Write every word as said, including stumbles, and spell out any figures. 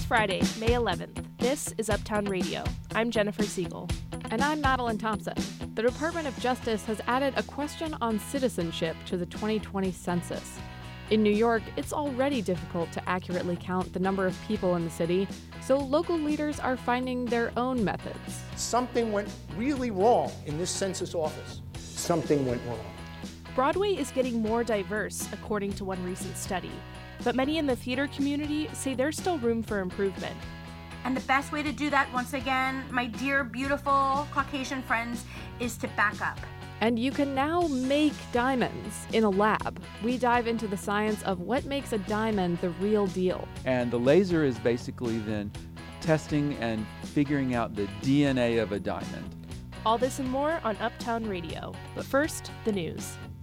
Friday, May eleventh. This is Uptown Radio. I'm Jennifer Siegel. And I'm Madeline Thompson. The Department of Justice has added a question on citizenship to the twenty twenty census. In New York, it's already difficult to accurately count the number of people in the city, so local leaders are finding their own methods. Something went really wrong in this census office. Something went wrong. Broadway is getting more diverse, according to one recent study. But many in the theater community say there's still room for improvement. And the best way to do that, once again, my dear, beautiful Caucasian friends, is to back up. And you can now make diamonds in a lab. We dive into the science of what makes a diamond the real deal. And the laser is basically then testing and figuring out the D N A of a diamond. All this and more on Uptown Radio. But first, the news.